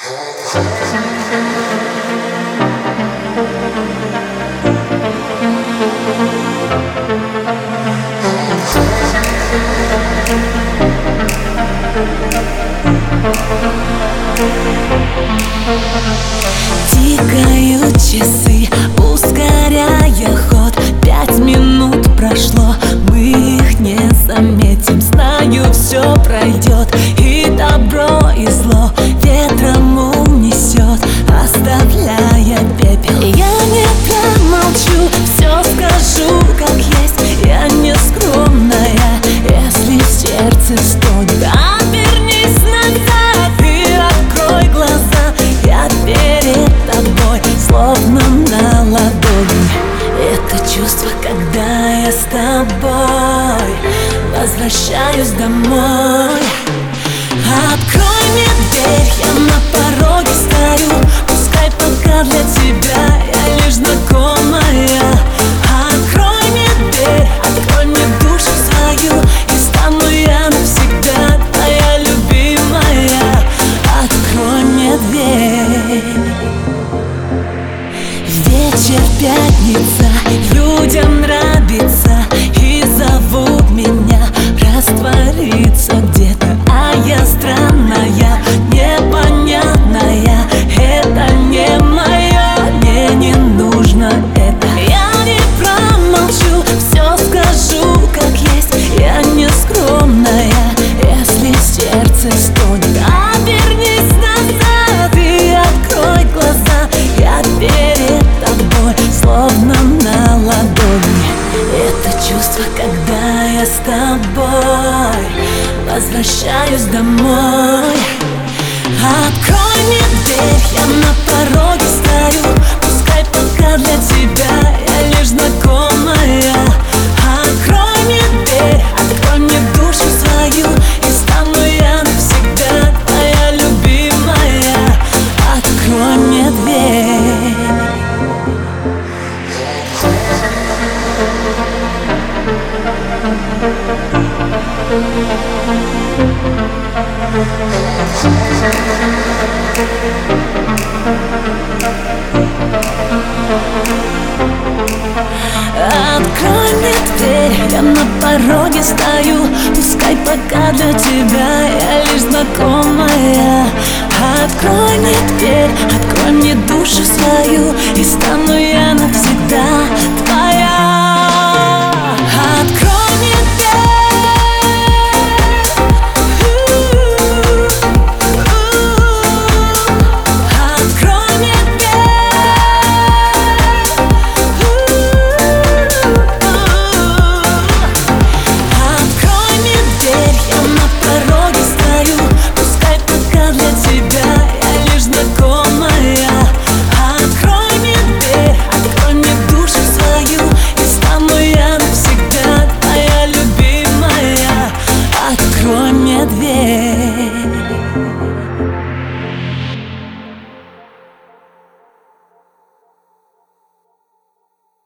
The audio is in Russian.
Тикают часы, ускоряя ход. 5 минут прошло, мы их не заметим. Знаю, все пройдет, и добро, и зло ветром унесет, оставляя пепел. Я не промолчу, все скажу как есть. Я не скромная, если в сердце стонет. Обернись назад и открой глаза. Я перед тобой, словно на ладони. Это чувство, когда я с тобой возвращаюсь домой. Открой мне дверь, я на пороге стою. Пускай пока для тебя я лишь знакомая. Открой мне дверь, открой мне душу свою, и стану я навсегда твоя любимая. Открой мне дверь. Вечер, пятница, людям нравится и зовут меня раствориться где-то. А я странная, непонятная, это не мое, мне не нужно это. Я не промолчу, все скажу как есть. Я не скромная, если сердце стонет. Обернись назад и открой глаза. Я перед тобой, словно на ладони. Это чувство, когда я с тобой возвращаюсь домой. Открой мне дверь, я на пороге стою. Пускай пока для тебя я лишь знакомая. Открой мне дверь, открой мне душу свою, и стану я навсегда твоя любимая. Открой мне дверь. Открой мне дверь, я на пороге стою. Пускай пока для тебя я лишь знакомая. Открой мне дверь, открой мне душу свою, и стану я навсегда твоя. Открой мне дверь.